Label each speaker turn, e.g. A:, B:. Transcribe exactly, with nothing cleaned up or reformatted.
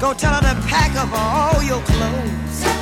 A: Go tell her to pack up all your clothes.